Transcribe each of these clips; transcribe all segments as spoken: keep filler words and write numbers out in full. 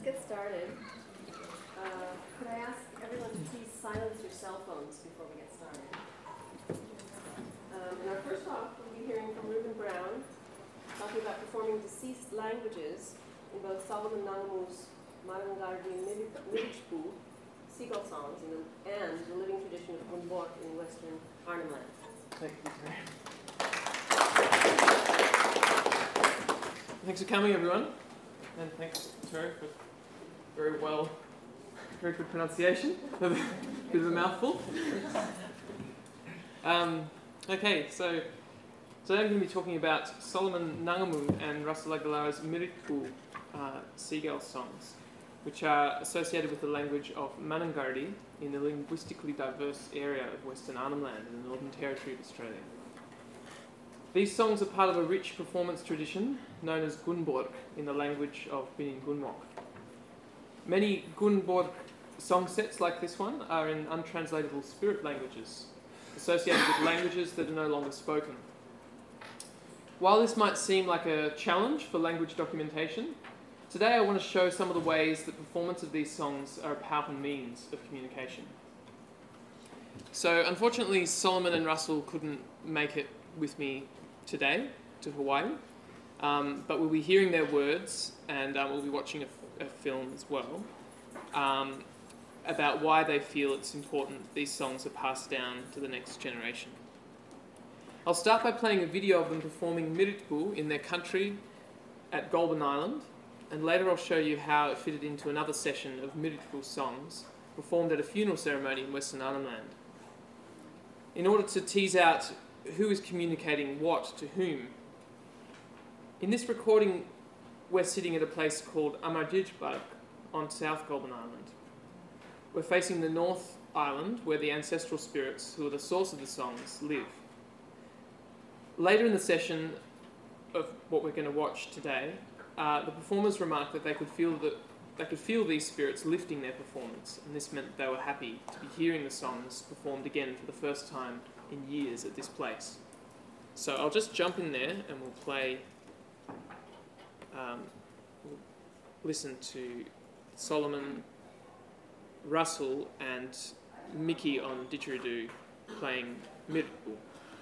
let's get started. Uh, could I ask everyone to please silence your cell phones before we get started? Um, and our first talk, we'll be hearing from Reuben Brown, talking about performing deceased languages in both Solomon Nangamu's Marangardi Miritpu seagull songs and the, and the living tradition of Gunborg in western Arnhem Land. Thank you, Terry. Thanks for coming, everyone. And thanks, Terry, for very well, very good pronunciation. Bit of a mouthful. Um, okay, so today I'm going to be talking about Solomon Nangamu and Russell Aguilara's Miritpu uh, seagull songs, which are associated with the language of Marangardi in the linguistically diverse area of Western Arnhem Land in the Northern Territory of Australia. These songs are part of a rich performance tradition known as Gunborg in the language of Binin Gunmok. Many Gunborg song sets like this one are in untranslatable spirit languages, associated with languages that are no longer spoken. While this might seem like a challenge for language documentation, today I want to show some of the ways that performance of these songs are a powerful means of communication. So unfortunately Solomon and Russell couldn't make it with me today to Hawaii, um, but we'll be hearing their words and um, we'll be watching a, a film as well um, about why they feel it's important these songs are passed down to the next generation. I'll start by playing a video of them performing Miritpu in their country at Goulburn Island, and later I'll show you how it fitted into another session of Miritpu songs performed at a funeral ceremony in Western Arnhem Land. In order to tease out who is communicating what to whom, in this recording we're sitting at a place called Amarjijbark on South Goulburn Island. We're facing the North Island where the ancestral spirits who are the source of the songs live. Later in the session of what we're going to watch today, uh, the performers remarked that they could feel that they could feel these spirits lifting their performance, and this meant they were happy to be hearing the songs performed again for the first time in years at this place. So I'll just jump in there and we'll play, um, we'll listen to Solomon, Russell and Mickey on didgeridoo playing Miritpu.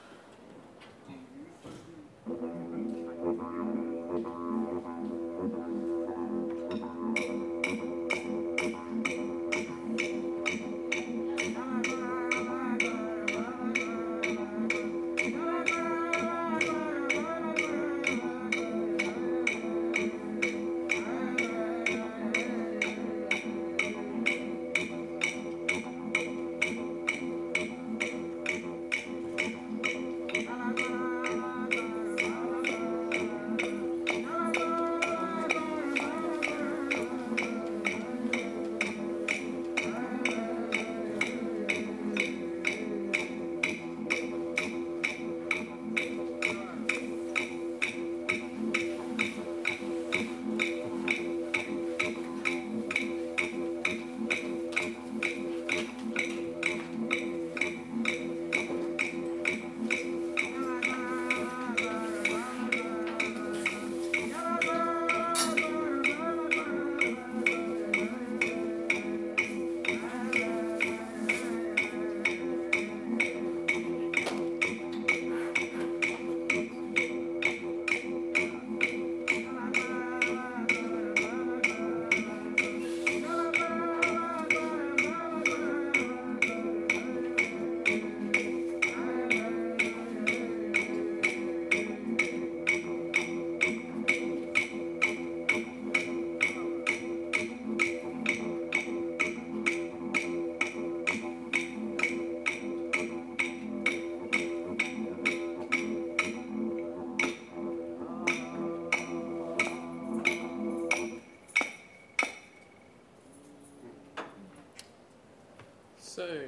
So,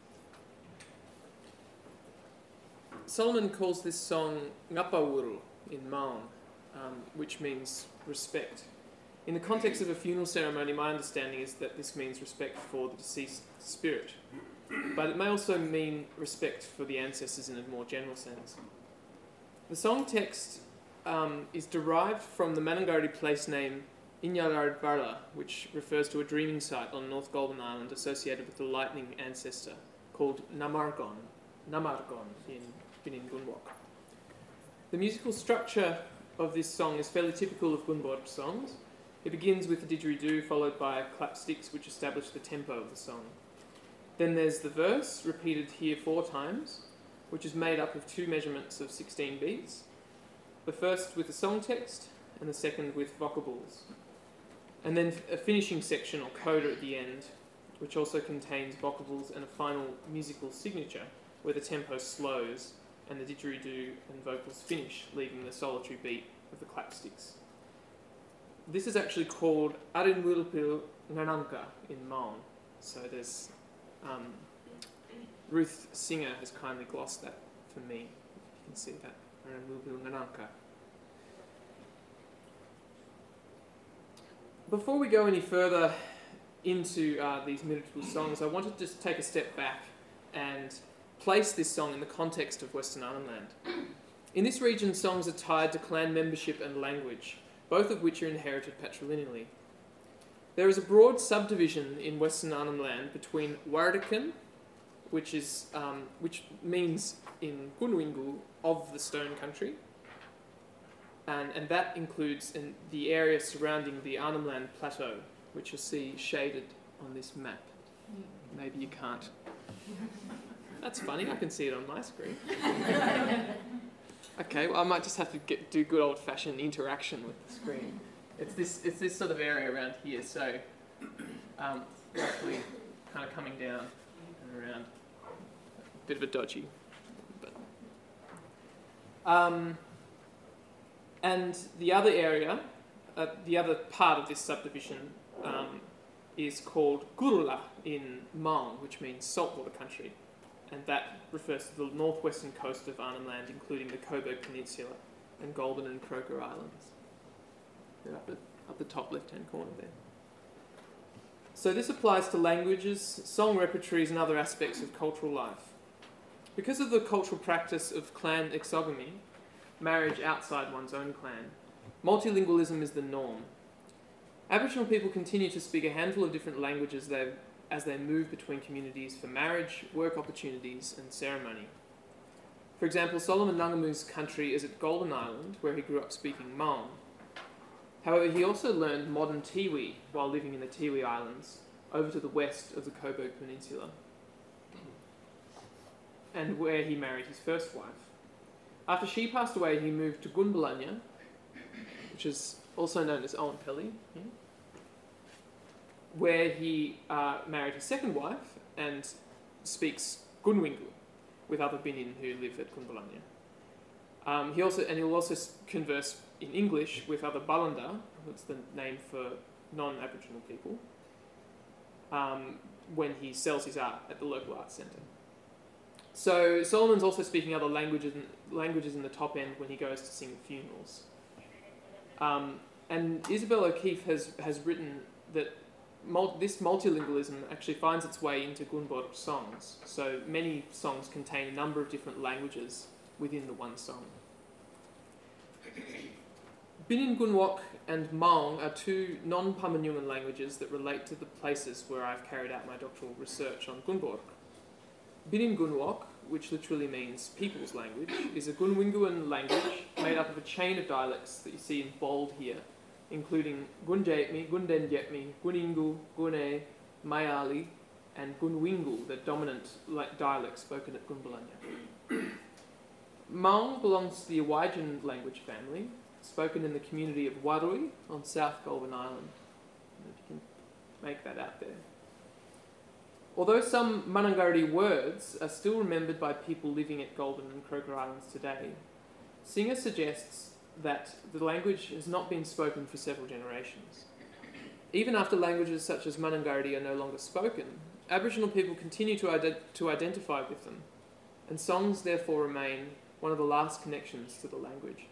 Solomon calls this song Ngapawuru in Maung, um, which means respect. In the context of a funeral ceremony, my understanding is that this means respect for the deceased spirit. But it may also mean respect for the ancestors in a more general sense. The song text um, is derived from the Marangardi place name Inyarardvarla, which refers to a dreaming site on North Goulburn Island associated with the lightning ancestor called Namargon, Namargon in Binin Gunwok. The musical structure of this song is fairly typical of Gunborg songs. It begins with a didgeridoo followed by clapsticks which establish the tempo of the song. Then there's the verse, repeated here four times, which is made up of two measurements of sixteen beats. The first with the song text and the second with vocables. And then a finishing section or coda at the end, which also contains vocables and a final musical signature where the tempo slows and the didgeridoo and vocals finish, leaving the solitary beat of the clapsticks. This is actually called Arinwilpil Ngananka in Maung. So there's um, Ruth Singer has kindly glossed that for me. You can see that. Arinwilpil Ngananka. Before we go any further into uh, these Miritpul songs, I wanted to just take a step back and place this song in the context of Western Arnhem Land. In this region, songs are tied to clan membership and language, both of which are inherited patrilineally. There is a broad subdivision in Western Arnhem Land between Wardakan, which is um, which means in Gunwingu of the Stone Country, and, and that includes in the area surrounding the Arnhem Land Plateau, which you'll see shaded on this map. Maybe you can't. That's funny, I can see it on my screen. Okay, well I might just have to get, do good old-fashioned interaction with the screen. It's this, it's this sort of area around here, so um, roughly kind of coming down and around. A bit of a dodgy. But. Um, and the other area, uh, the other part of this subdivision um, is called Gurula in Maung, which means saltwater country. And that refers to the northwestern coast of Arnhem Land, including the Coburg Peninsula and Goulburn and Croker Islands. They're up, at, up the top left-hand corner there. So this applies to languages, song repertories and other aspects of cultural life. Because of the cultural practice of clan exogamy, marriage outside one's own clan, multilingualism is the norm. Aboriginal people continue to speak a handful of different languages they as they move between communities for marriage, work opportunities and ceremony. For example, Solomon Nangamu's country is at Goulburn Island, where he grew up speaking Maung. However, he also learned modern Tiwi while living in the Tiwi Islands, over to the west of the Coburg Peninsula, and where he married his first wife. After she passed away, he moved to Gunbalanya, which is also known as Owenpelly, yeah, where he uh, married his second wife and speaks Gunwingu with other Binin who live at Gunbalanya. Um, he also, and he'll also converse in English with other Balanda, that's the name for non-Aboriginal people, um, when he sells his art at the local arts centre. So Solomon's also speaking other languages, languages in the top end when he goes to sing at funerals. Um, and Isabel O'Keeffe has, has written that Mul this multilingualism actually finds its way into Gunborg songs. So many songs contain a number of different languages within the one song. Binin Gunwok and Maung are two non-Pamanyungan languages that relate to the places where I've carried out my doctoral research on Gunborg. Binin Gunwok, which literally means people's language, is a Gunwinguan language made up of a chain of dialects that you see in bold here, including Gunjetmi, Gundenjetmi, Guningu, Gune, Mayali, and Gunwingu, the dominant dialect spoken at Gunbalanya. Maung belongs to the Awaijan language family, spoken in the community of Warui on South Goulburn Island. If you can make that out there. Although some Manangardi words are still remembered by people living at Goulburn and Croker Islands today, Singer suggests that the language has not been spoken for several generations. Even after languages such as Manangardi are no longer spoken, Aboriginal people continue to, ident to identify with them, and songs therefore remain one of the last connections to the language.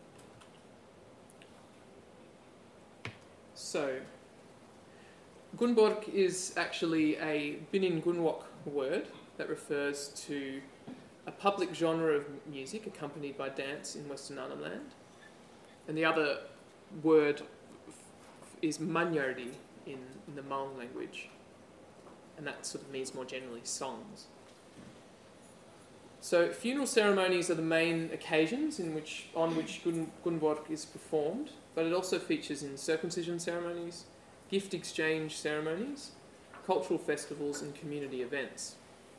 So, Gunborg is actually a Binin Gunwok word that refers to a public genre of music accompanied by dance in Western Arnhem Land. And the other word is Manyardi in, in the Hmong language, and that sort of means more generally songs. So funeral ceremonies are the main occasions in which, on which Gun, Gunborg is performed, but it also features in circumcision ceremonies, gift exchange ceremonies, cultural festivals and community events.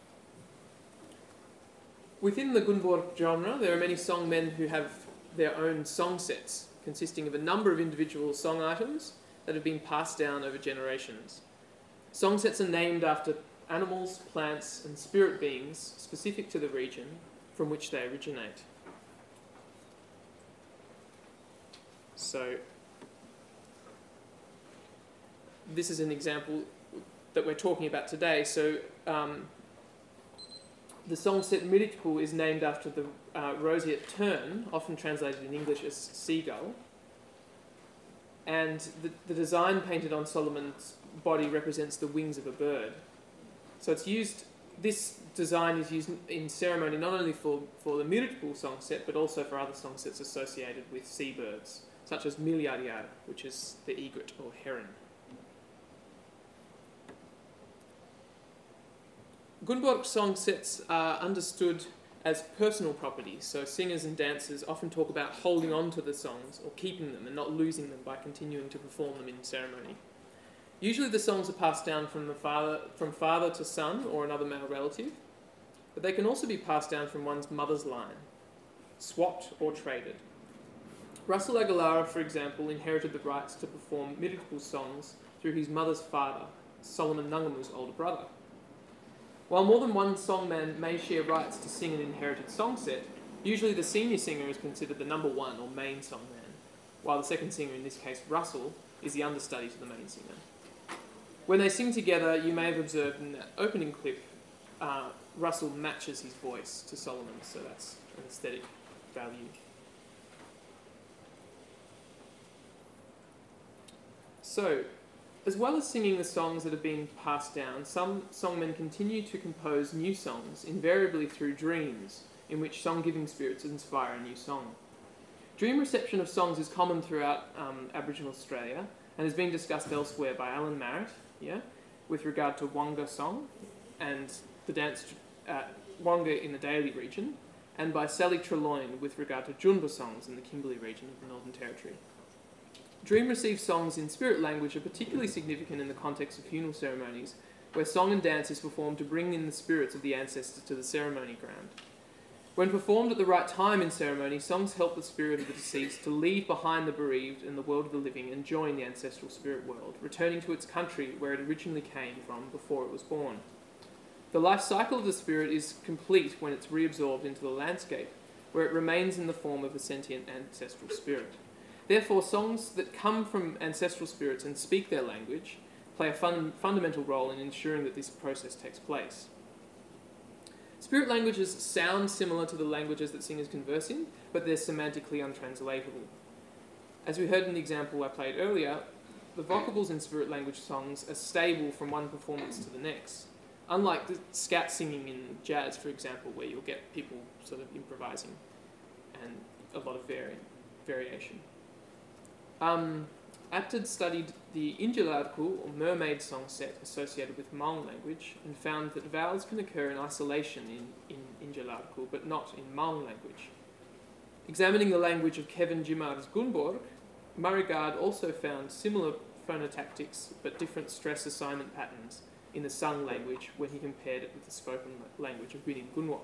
Within the Gunborg genre, there are many songmen who have their own song sets, consisting of a number of individual song items that have been passed down over generations. Song sets are named after animals, plants, and spirit beings specific to the region from which they originate. So, this is an example that we're talking about today. So, um, the song set Miritku is named after the uh, roseate tern, often translated in English as seagull. And the, the design painted on Solomon's body represents the wings of a bird. So it's used, this design is used in ceremony not only for, for the Miritku song set, but also for other song sets associated with seabirds, such as Milyariar, which is the egret or heron. Gunborg song sets are understood as personal property, so singers and dancers often talk about holding on to the songs or keeping them and not losing them by continuing to perform them in ceremony. Usually the songs are passed down from, the father, from father to son or another male relative, but they can also be passed down from one's mother's line, swapped or traded. Russell Agalara, for example, inherited the rights to perform Miritku songs through his mother's father, Solomon Nangamu's older brother. While more than one songman may share rights to sing an inherited song set, usually the senior singer is considered the number one or main songman, while the second singer, in this case Russell, is the understudy to the main singer. When they sing together, you may have observed in that opening clip, uh, Russell matches his voice to Solomon's, so that's an aesthetic value. So, as well as singing the songs that have been passed down, some songmen continue to compose new songs, invariably through dreams, in which song-giving spirits inspire a new song. Dream reception of songs is common throughout um, Aboriginal Australia, and has been discussed elsewhere by Alan Marrett, yeah, with regard to Wonga song, and the dance uh, Wonga in the Daly region, and by Sally Treloyne with regard to Junba songs in the Kimberley region of the Northern Territory. Dream-received songs in spirit language are particularly significant in the context of funeral ceremonies, where song and dance is performed to bring in the spirits of the ancestors to the ceremony ground. When performed at the right time in ceremony, songs help the spirit of the deceased to leave behind the bereaved and the world of the living and join the ancestral spirit world, returning to its country where it originally came from before it was born. The life cycle of the spirit is complete when it's reabsorbed into the landscape, where it remains in the form of a sentient ancestral spirit. Therefore, songs that come from ancestral spirits and speak their language play a fun fundamental role in ensuring that this process takes place. Spirit languages sound similar to the languages that singers converse in, but they're semantically untranslatable. As we heard in the example I played earlier, the vocables in spirit language songs are stable from one performance to the next, unlike the scat singing in jazz, for example, where you'll get people sort of improvising and a lot of vari variation. Um, Apted studied the Injalarku, or mermaid song set associated with Hmong language, and found that vowels can occur in isolation in, in Injalarku, but not in Hmong language. Examining the language of Kevin Jimar's Gunborg, Murrayguard also found similar phonotactics, but different stress assignment patterns in the sung language when he compared it with the spoken language of Gwynedd Gunwalk.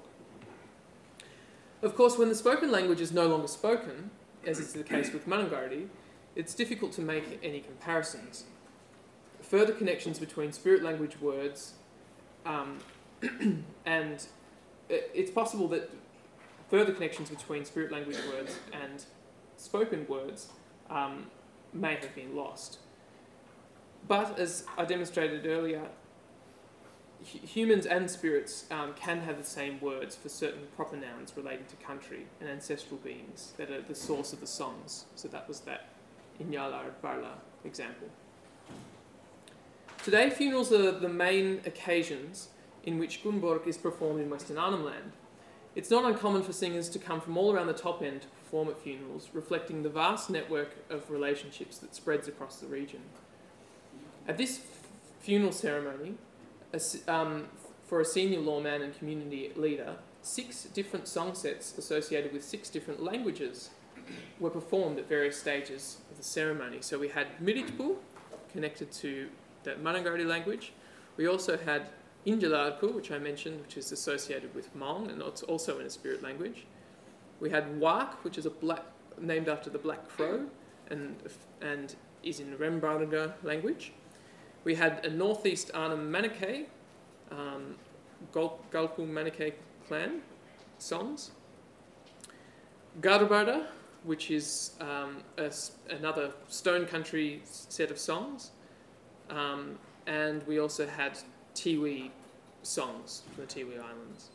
Of course, when the spoken language is no longer spoken, as is the case with Maningardi, it's difficult to make any comparisons. Further connections between spirit language words um, and it's possible that further connections between spirit language words and spoken words um, may have been lost. But as I demonstrated earlier, hu humans and spirits um, can have the same words for certain proper nouns relating to country and ancestral beings that are the source of the songs. So that was that Inyalar Barla example. Today, funerals are the main occasions in which Gunborg is performed in Western Arnhem Land. It's not uncommon for singers to come from all around the top end to perform at funerals, reflecting the vast network of relationships that spreads across the region. At this f- funeral ceremony, a s um, for a senior lawman and community leader, six different song sets associated with six different languages were performed at various stages of the ceremony. So we had Miritpu, connected to the Marangardi language. We also had Injalarku, which I mentioned, which is associated with Hmong, and it's also in a spirit language. We had Wak, which is a black, named after the Black Crow, and, and is in Rembarga language. We had a Northeast Arnhem Manukay, um, Galpu Manukay clan songs. Garubarda, which is um, a, another Stone Country set of songs. Um, and we also had Tiwi songs from the Tiwi Islands.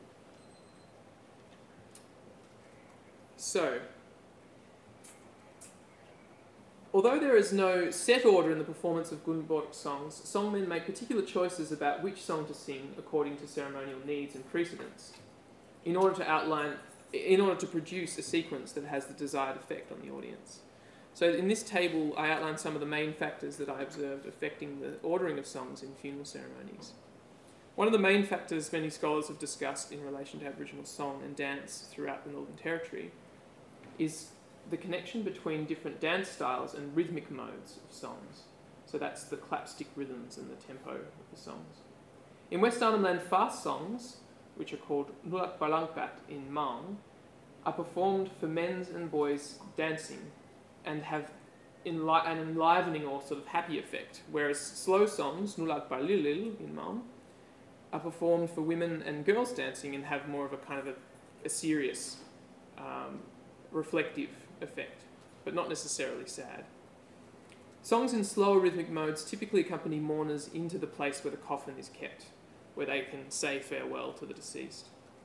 So, although there is no set order in the performance of Gunborg songs, songmen make particular choices about which song to sing according to ceremonial needs and precedents, in order to outline, in order to produce a sequence that has the desired effect on the audience. So in this table, I outline some of the main factors that I observed affecting the ordering of songs in funeral ceremonies. One of the main factors many scholars have discussed in relation to Aboriginal song and dance throughout the Northern Territory is the connection between different dance styles and rhythmic modes of songs. So that's the clapstick rhythms and the tempo of the songs. In West Arnhem Land, fast songs, which are called Nulak Balangpat in Hmong, are performed for men's and boys dancing and have enli an enlivening or sort of happy effect, whereas slow songs, Nulak Balilil in Hmong, are performed for women and girls dancing and have more of a kind of a, a serious, um, reflective effect, but not necessarily sad. Songs in slower rhythmic modes typically accompany mourners into the place where the coffin is kept, where they can say farewell to the deceased.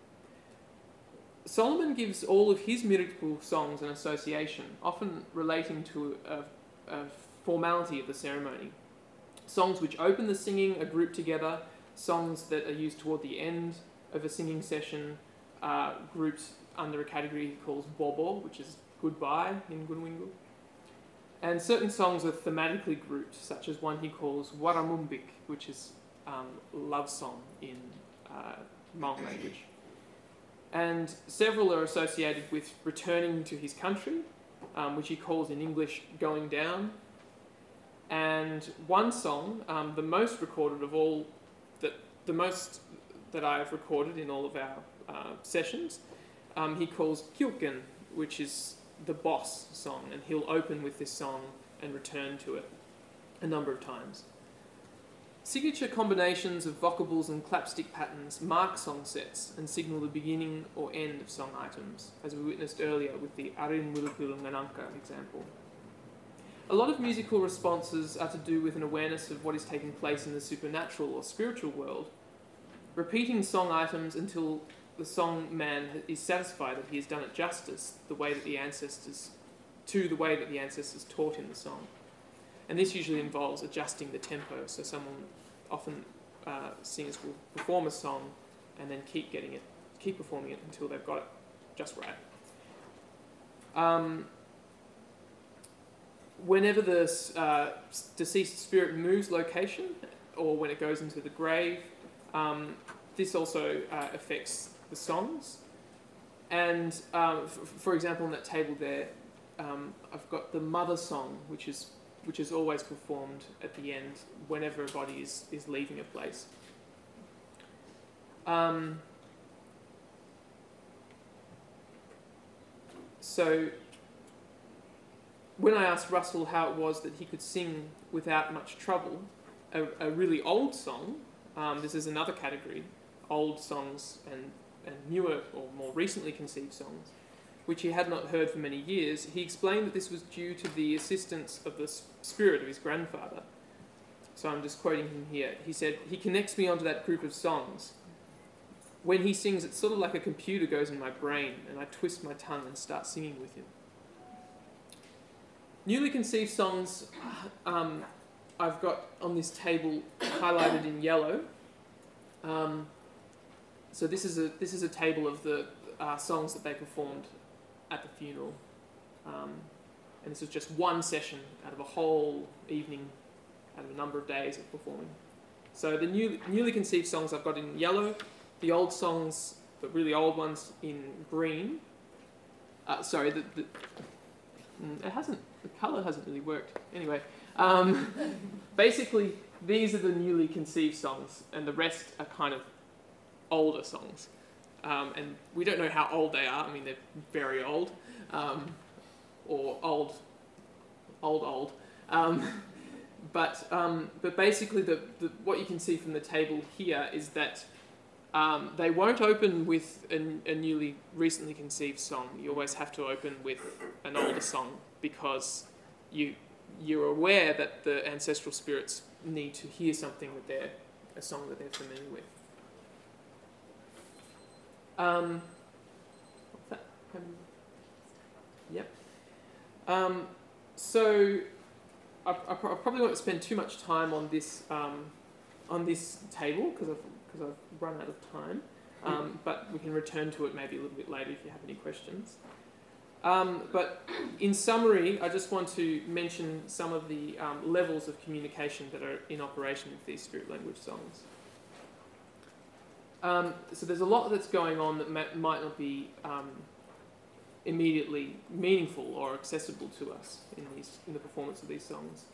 Solomon gives all of his Miritpu songs an association, often relating to a, a formality of the ceremony. Songs which open the singing are grouped together, songs that are used toward the end of a singing session are grouped under a category he calls Bobo, which is goodbye in Gunwingu. And certain songs are thematically grouped, such as one he calls Waramumbik, which is um, love song in uh, Hmong language. And several are associated with returning to his country, um, which he calls in English going down. And one song, um, the most recorded of all, that the most that I've recorded in all of our uh, sessions, um, he calls Kyuken, which is the boss song, and he'll open with this song and return to it a number of times. Signature combinations of vocables and clapstick patterns mark song sets and signal the beginning or end of song items, as we witnessed earlier with the Arin Wilukul Ngananka example. A lot of musical responses are to do with an awareness of what is taking place in the supernatural or spiritual world, repeating song items until the song man is satisfied that he has done it justice the way that the ancestors, to the way that the ancestors taught in the song. And this usually involves adjusting the tempo, so someone, often uh, singers will perform a song and then keep getting it, keep performing it until they've got it just right. Um, whenever the uh, deceased spirit moves location, or when it goes into the grave, um, this also uh, affects the songs. And um, for example, in that table there, um, I've got the mother song, which is which is always performed at the end whenever a body is, is leaving a place. Um, so when I asked Russell how it was that he could sing without much trouble, a, a really old song, um, this is another category, old songs and, and newer or more recently conceived songs, which he had not heard for many years, he explained that this was due to the assistance of the spirit of his grandfather. So I'm just quoting him here. He said, "He connects me onto that group of songs. When he sings, it's sort of like a computer goes in my brain, and I twist my tongue and start singing with him." Newly conceived songs, um, I've got on this table highlighted in yellow. Um, so this is a this is a table of the uh, songs that they performed at the funeral, um, and this was just one session out of a whole evening, out of a number of days of performing. So the new, newly conceived songs I've got in yellow, the old songs, the really old ones, in green. Uh, sorry, the, the it hasn't the colour hasn't really worked. Anyway, um, basically these are the newly conceived songs, and the rest are kind of older songs. Um, and we don't know how old they are. I mean, they're very old, um, or old, old, old. Um, but um, but basically, the, the what you can see from the table here is that um, they won't open with a, a newly recently conceived song. You always have to open with an older song, because you you're aware that the ancestral spirits need to hear something that they're a song that they're familiar with. Um, what's that? Um, yep. Um, so I, I, I probably won't spend too much time on this um, on this table because I've because I've run out of time. Um, but we can return to it maybe a little bit later if you have any questions. Um, but in summary, I just want to mention some of the um, levels of communication that are in operation with these spirit language songs. Um, so there's a lot that's going on that ma- might not be um, immediately meaningful or accessible to us in these in the performance of these songs.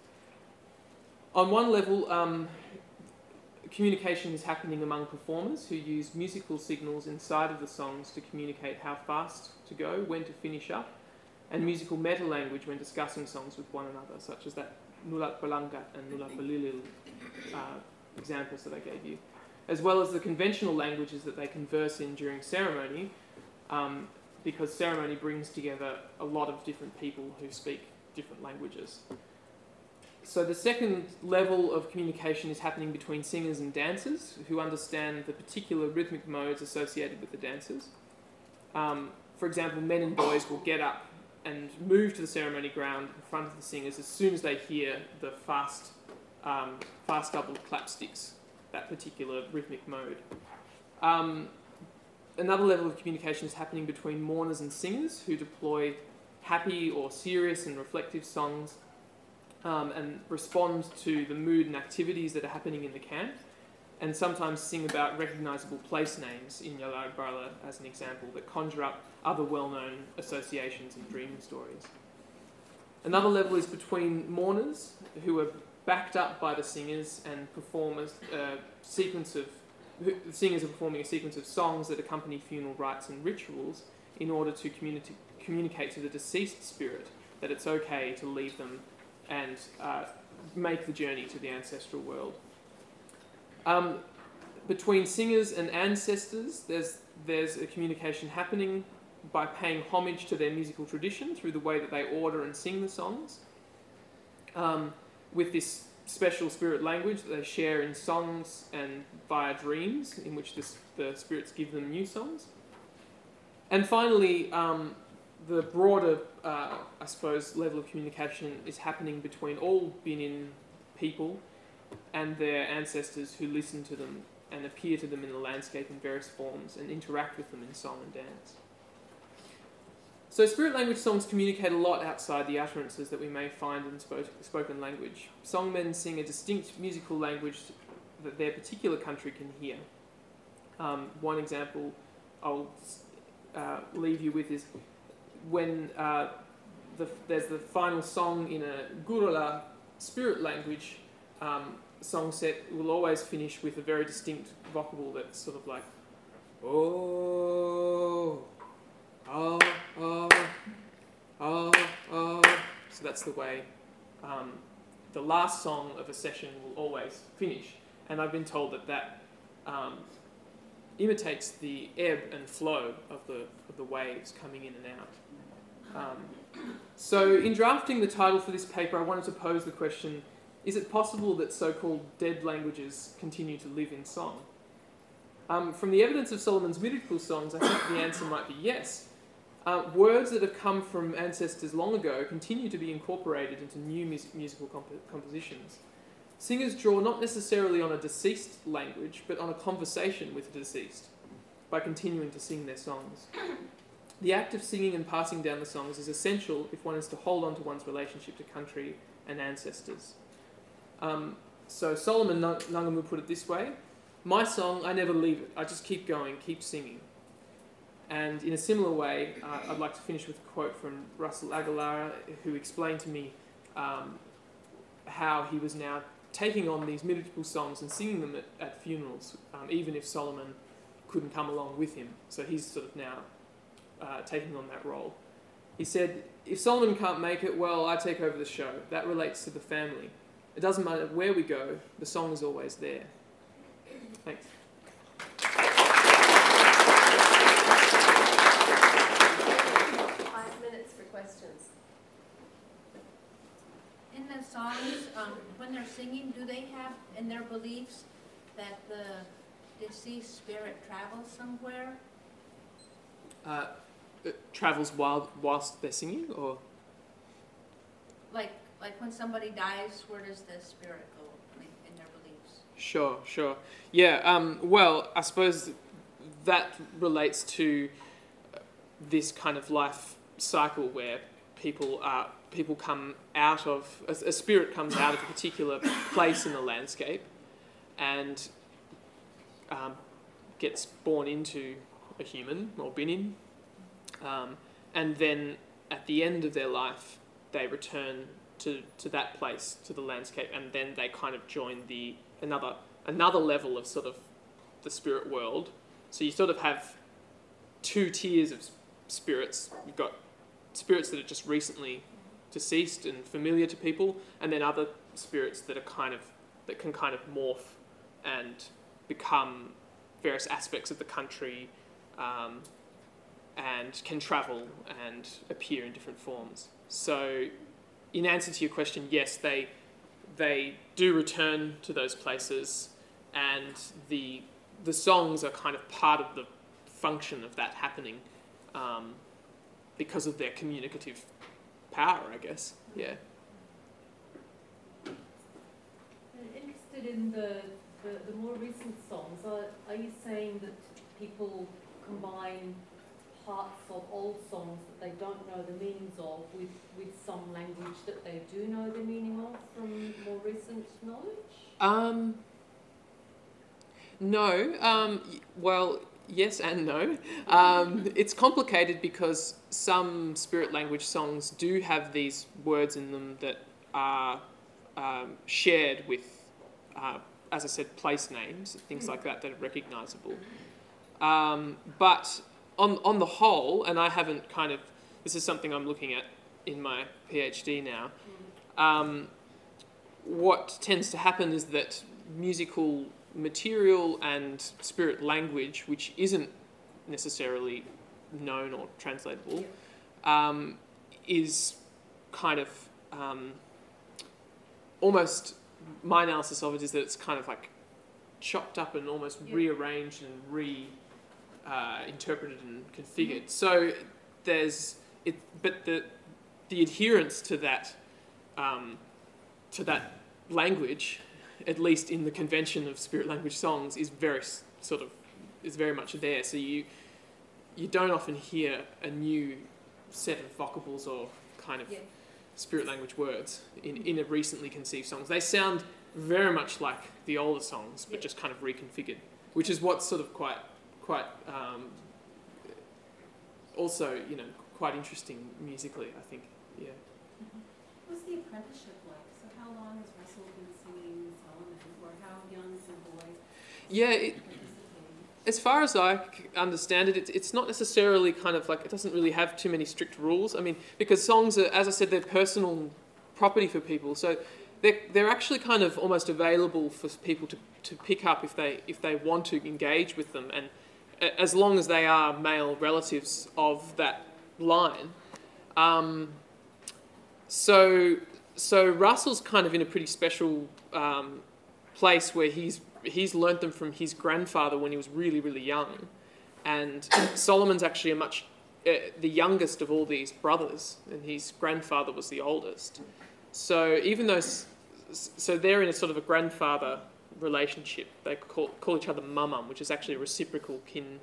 On one level, um, communication is happening among performers who use musical signals inside of the songs to communicate how fast to go, when to finish up, and musical meta-language when discussing songs with one another, such as that Nulat Balangat and Nulat Balilil uh, examples that I gave you, as well as the conventional languages that they converse in during ceremony, um, because ceremony brings together a lot of different people who speak different languages. So the second level of communication is happening between singers and dancers who understand the particular rhythmic modes associated with the dances. Um, for example, men and boys will get up and move to the ceremony ground in front of the singers as soon as they hear the fast, um, fast doubled clapsticks, that particular rhythmic mode. Um, another level of communication is happening between mourners and singers who deploy happy or serious and reflective songs um, and respond to the mood and activities that are happening in the camp, and sometimes sing about recognisable place names in Yalag Barla as an example that conjure up other well-known associations and dreaming stories. Another level is between mourners who are backed up by the singers and perform a uh, sequence of, the singers are performing a sequence of songs that accompany funeral rites and rituals in order to communi- communicate to the deceased spirit that it's okay to leave them and uh, make the journey to the ancestral world. Um, between singers and ancestors, there's there's a communication happening by paying homage to their musical tradition through the way that they order and sing the songs, um, with this special spirit language that they share in songs and via dreams, in which this, the spirits give them new songs. And finally, um, the broader, uh, I suppose, level of communication is happening between all Binin people and their ancestors who listen to them and appear to them in the landscape in various forms and interact with them in song and dance. So spirit language songs communicate a lot outside the utterances that we may find in spo- spoken language. Songmen sing a distinct musical language that their particular country can hear. Um, one example I'll uh, leave you with is when uh, the, there's the final song in a Gurula spirit language um, song set, will always finish with a very distinct vocable that's sort of like, oh, oh, oh, oh, oh. So that's the way um, the last song of a session will always finish. And I've been told that that um, imitates the ebb and flow of the, of the waves coming in and out. Um, so in drafting the title for this paper, I wanted to pose the question, is it possible that so-called dead languages continue to live in song? Um, from the evidence of Solomon's mythical songs, I think the answer might be yes. Uh, words that have come from ancestors long ago continue to be incorporated into new mus- musical comp- compositions. Singers draw not necessarily on a deceased language, but on a conversation with the deceased. by continuing to sing their songs. The act of singing and passing down the songs is essential if one is to hold on to one's relationship to country and ancestors. Um, so Solomon Nangamu put it this way: my song, I never leave it. I just keep going, keep singing. And in a similar way, uh, I'd like to finish with a quote from Russell Aguilera, who explained to me um, how he was now taking on these Miritpu songs and singing them at, at funerals, um, even if Solomon couldn't come along with him. So he's sort of now uh, taking on that role. He said, if Solomon can't make it, well, I take over the show. That relates to the family. It doesn't matter where we go, the song is always there. Thanks. Five minutes for questions. In the songs, um, when they're singing, do they have in their beliefs that the deceased spirit travels somewhere? Uh, it travels while, whilst they're singing, or? Like, like when somebody dies, where does the spirit go in, in their beliefs? Sure, sure. Yeah, um, well, I suppose that relates to this kind of life cycle where people are, people come out of, a, a spirit comes out of a particular place in the landscape and um, gets born into a human or binin, um, and then at the end of their life they return to, to that place, to the landscape, and then they kind of join the another another level of sort of the spirit world. So you sort of have two tiers of spirits. You've got spirits that are just recently deceased and familiar to people, and then other spirits that are kind of that can kind of morph and become various aspects of the country, um, and can travel and appear in different forms. So, in answer to your question, yes, they they do return to those places, and the the songs are kind of part of the function of that happening, um, because of their communicative power, I guess. Yeah. I'm interested in the, the, the more recent songs. Are, are you saying that people combine parts of old songs that they don't know the meanings of with, with some language that they do know the meaning of from more recent knowledge? Um, no. Um, y- well, yes and no. Um, it's complicated because some spirit language songs do have these words in them that are um, shared with, uh, as I said, place names, things like that that are recognisable. Um, but on on the whole, and I haven't kind of, this is something I'm looking at in my PhD now, um, what tends to happen is that musical material and spirit language, which isn't necessarily known or translatable, um, is kind of um, almost, my analysis of it is that it's kind of like chopped up and almost Yeah. rearranged and re uh, interpreted and configured. So there's it, but the the adherence to that um, to that language, at least in the convention of spirit language songs, is very s- sort of is very much there. So you you don't often hear a new set of vocables or kind of Yeah. spirit language words in, in a recently conceived songs. They sound very much like the older songs, but Yeah. just kind of reconfigured, which is what's sort of quite quite um, also, you know, quite interesting musically, I think. Yeah. What's the apprenticeship like? So how long has Russell been singing Solomon, or how young is the boy Yeah, it, participating? as far as I c- understand it, it's, it's not necessarily kind of like, it doesn't really have too many strict rules. I mean, because songs are, as I said, they're personal property for people, so they're, they're actually kind of almost available for people to, to pick up if they if they want to engage with them, and a- as long as they are male relatives of that line. Um, so so Russell's kind of in a pretty special um, place where he's he's learnt them from his grandfather when he was really, really young. And Solomon's actually a much, uh, the youngest of all these brothers, and his grandfather was the oldest. So even though, s- s- so they're in a sort of a grandfather relationship. They call, call each other mamam, which is actually a reciprocal kin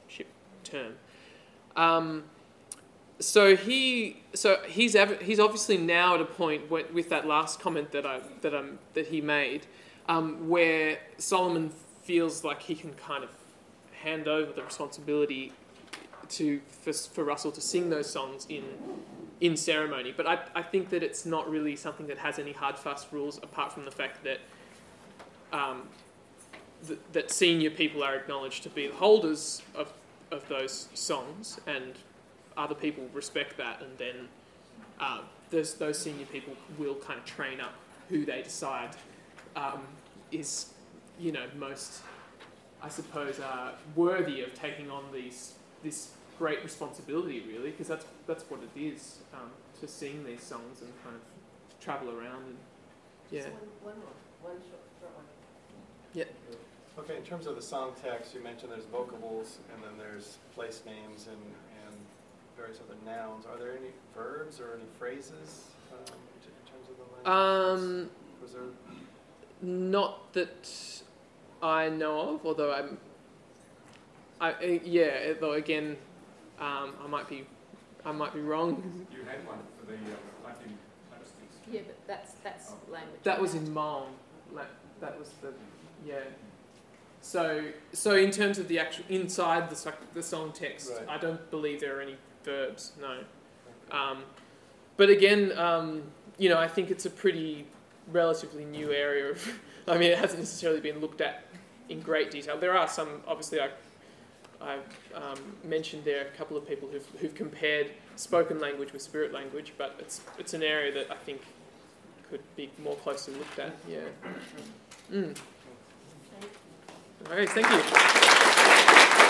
scholarship term. Um, so he, so he's ev- he's obviously now at a point where, with that last comment that I that um that he made, um, where Solomon feels like he can kind of hand over the responsibility to for, for Russell to sing those songs in in ceremony. But I I think that it's not really something that has any hard fast rules apart from the fact that um, th- that senior people are acknowledged to be the holders of of those songs, and other people respect that, and then uh, those those senior people will kind of train up who they decide um, is, you know, most, I suppose, uh, worthy of taking on these this great responsibility, really, because that's that's what it is, um, to sing these songs and kind of travel around and yeah. Just one, one more, one short, short one. Okay, in terms of the song text, you mentioned there's vocables and then there's place names and, and various other nouns. Are there any verbs or any phrases um, in terms of the language? Um, Was there? Not that I know of, although I'm, I uh, yeah, though again, um, I might be, I might be wrong. You had one for the uh, Latin plastics. Yeah, but that's, that's language. That was in Malm. Like, that was the, yeah. So, so in terms of the actual inside the so- the song text, Right. I don't believe there are any verbs. No. Um, but again, um, you know, I think it's a pretty relatively new area of. I mean, it hasn't necessarily been looked at in great detail. There are some, obviously, I, I've um, mentioned there a couple of people who've who've compared spoken language with spirit language, but it's it's an area that I think could be more closely looked at. Yeah. Mm. Okay, thank you.